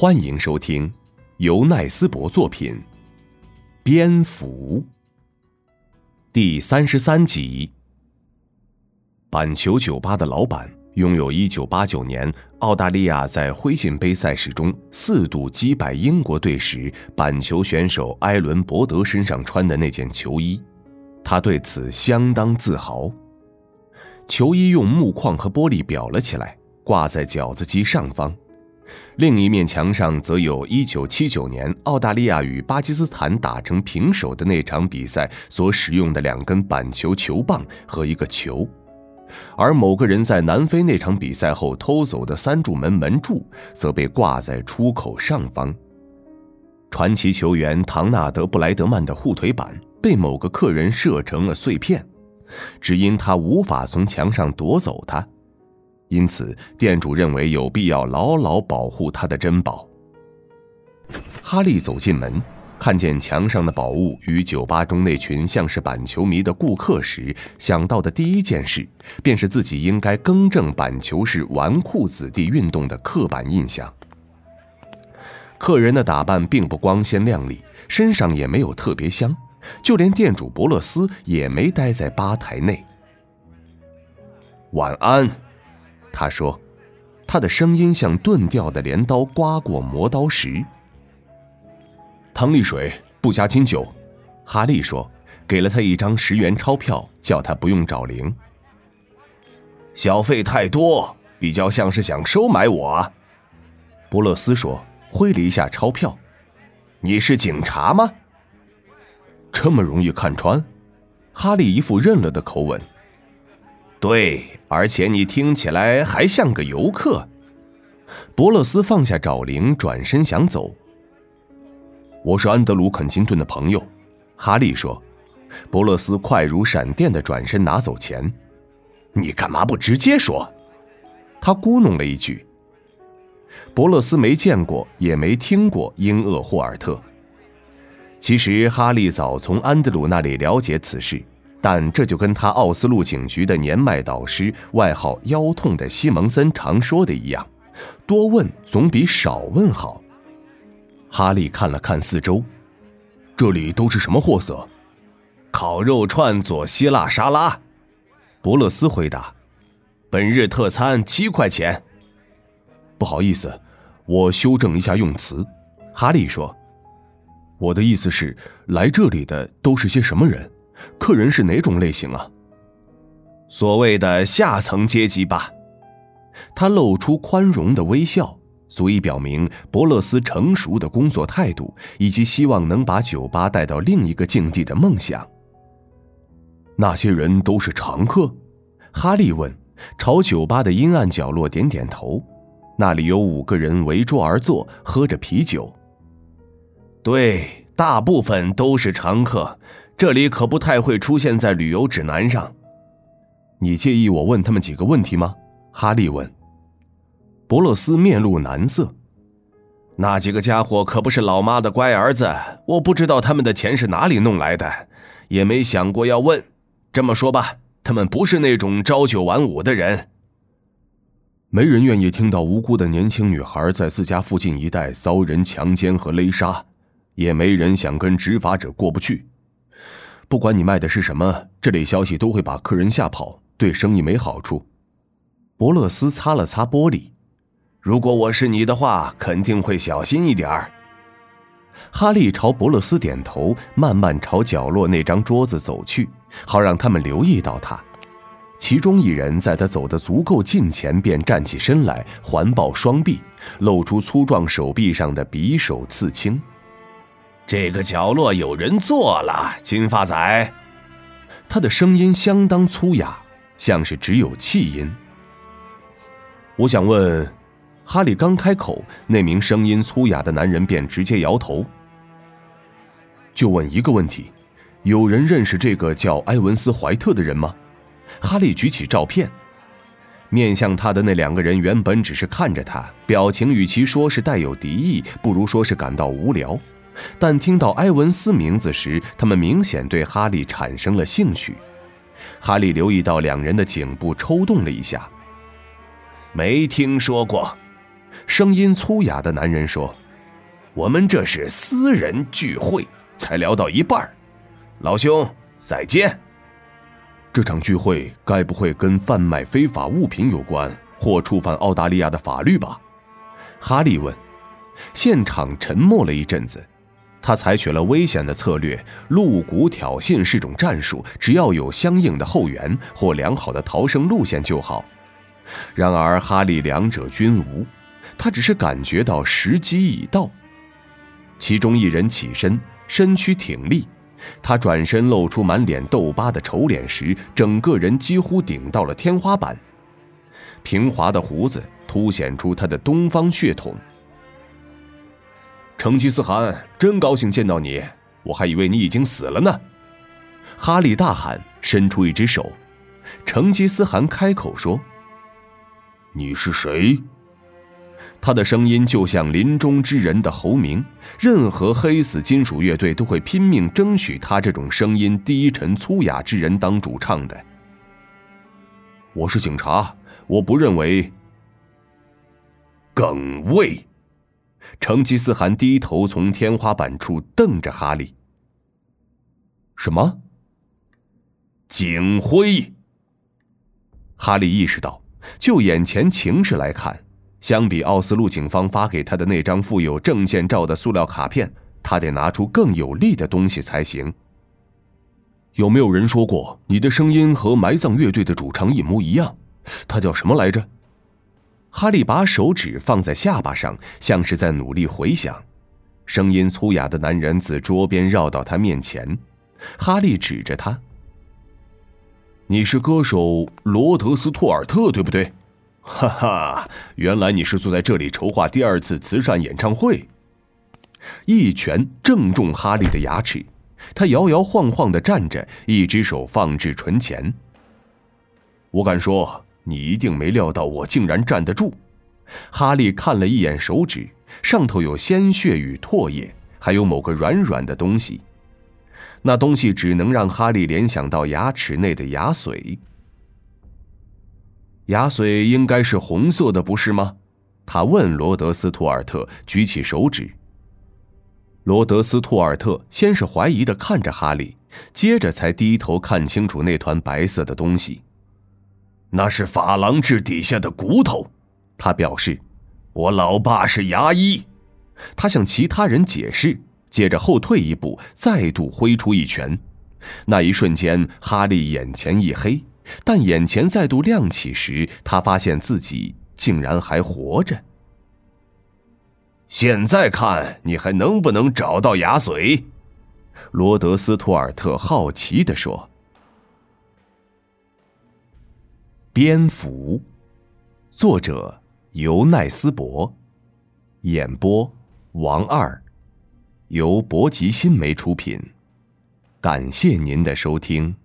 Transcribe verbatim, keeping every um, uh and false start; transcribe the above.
欢迎收听由奈斯伯作品《蝙蝠》第三十三集。板球酒吧的老板拥有一九八九年澳大利亚在灰烬杯赛事中四度击败英国队时板球选手埃伦·伯德身上穿的那件球衣，他对此相当自豪。球衣用木框和玻璃裱了起来，挂在饺子机上方。另一面墙上则有一九七九年澳大利亚与巴基斯坦打成平手的那场比赛所使用的两根板球球棒和一个球，而某个人在南非那场比赛后偷走的三柱门门柱则被挂在出口上方。传奇球员唐纳德·布莱德曼的护腿板被某个客人射成了碎片，只因他无法从墙上夺走它，因此店主认为有必要牢牢保护他的珍宝。哈利走进门，看见墙上的宝物与酒吧中那群像是板球迷的顾客时，想到的第一件事便是自己应该更正板球是纨绔子弟运动的刻板印象。客人的打扮并不光鲜亮丽，身上也没有特别香，就连店主伯勒斯也没待在吧台内。晚安，他说，他的声音像钝掉的镰刀刮过磨刀石。汤力水，不加金酒，哈利说，给了他一张十元钞票，叫他不用找零。小费太多，比较像是想收买我啊，伯勒斯说，挥了一下钞票。你是警察吗？这么容易看穿？哈利一副认了的口吻。对，而且你听起来还像个游客。伯勒斯放下找零，转身想走。我是安德鲁·肯辛顿的朋友，哈利说。伯勒斯快如闪电地转身拿走钱。你干嘛不直接说？他咕哝了一句。伯勒斯没见过也没听过英厄霍尔特。其实哈利早从安德鲁那里了解此事，但这就跟他奥斯陆警局的年迈导师外号腰痛的西蒙森常说的一样，多问总比少问好。哈利看了看四周，这里都是什么货色？烤肉串佐希腊沙拉，伯勒斯回答。本日特餐七块钱。不好意思，我修正一下用词，哈利说。我的意思是，来这里的都是些什么人？客人是哪种类型啊？所谓的下层阶级吧。他露出宽容的微笑，足以表明伯勒斯成熟的工作态度以及希望能把酒吧带到另一个境地的梦想。那些人都是常客？哈利问，朝酒吧的阴暗角落点点头。那里有五个人围桌而坐，喝着啤酒。对，大部分都是常客，这里可不太会出现在旅游指南上。你介意我问他们几个问题吗？哈利问。伯勒斯面露难色。那几个家伙可不是老妈的乖儿子，我不知道他们的钱是哪里弄来的，也没想过要问。这么说吧，他们不是那种朝九晚五的人。没人愿意听到无辜的年轻女孩在自家附近一带遭人强奸和勒杀，也没人想跟执法者过不去。不管你卖的是什么，这类消息都会把客人吓跑，对生意没好处。伯勒斯擦了擦玻璃。如果我是你的话，肯定会小心一点儿。哈利朝伯勒斯点头，慢慢朝角落那张桌子走去，好让他们留意到他。其中一人在他走得足够近前便站起身来，环抱双臂，露出粗壮手臂上的匕首刺青。这个角落有人坐了，金发仔。他的声音相当粗哑，像是只有气音。我想问，哈利刚开口，那名声音粗哑的男人便直接摇头。就问一个问题，有人认识这个叫埃文斯·怀特的人吗？哈利举起照片。面向他的那两个人原本只是看着他，表情与其说是带有敌意，不如说是感到无聊。但听到埃文斯名字时，他们明显对哈利产生了兴趣。哈利留意到两人的颈部抽动了一下。没听说过。 声音粗哑的男人说：“我们这是私人聚会，才聊到一半，老兄，再见。”这场聚会该不会跟贩卖非法物品有关，或触犯澳大利亚的法律吧？哈利问。现场沉默了一阵子，他采取了危险的策略，露骨挑衅是种战术，只要有相应的后援或良好的逃生路线就好。然而哈利两者均无，他只是感觉到时机已到。其中一人起身，身躯挺立，他转身露出满脸痘疤的丑脸时，整个人几乎顶到了天花板。平滑的胡子凸显出他的东方血统。成吉思汗，真高兴见到你，我还以为你已经死了呢。哈利大喊，伸出一只手。成吉思汗开口说：“你是谁？”他的声音就像临终之人的吼鸣，任何黑死金属乐队都会拼命争取他这种声音低沉粗哑之人当主唱的。我是警察，我不认为。耿卫。成吉思汗低头从天花板处瞪着哈利。什么？警徽。哈利意识到，就眼前情势来看，相比奥斯陆警方发给他的那张附有证件照的塑料卡片，他得拿出更有力的东西才行。有没有人说过你的声音和埋葬乐队的主唱一模一样？他叫什么来着？哈利把手指放在下巴上，像是在努力回想。声音粗哑的男人自桌边绕到他面前，哈利指着他：“你是歌手罗德斯托尔特，对不对？”“哈哈，原来你是坐在这里筹划第二次慈善演唱会。”一拳正中哈利的牙齿，他摇摇晃晃地站着，一只手放置唇前。“我敢说，你一定没料到我竟然站得住。”哈利看了一眼手指，上头有鲜血与唾液，还有某个软软的东西。那东西只能让哈利联想到牙齿内的牙髓。牙髓应该是红色的，不是吗？他问罗德斯托尔特，举起手指。罗德斯托尔特先是怀疑地看着哈利，接着才低头看清楚那团白色的东西。那是珐琅质底下的骨头，他表示。我老爸是牙医。他向其他人解释，接着后退一步，再度挥出一拳。那一瞬间，哈利眼前一黑，但眼前再度亮起时，他发现自己竟然还活着。现在看你还能不能找到牙髓？罗德斯托尔特好奇地说。蝙蝠，作者尤奈斯伯，演播王二，由博吉新媒出品。感谢您的收听。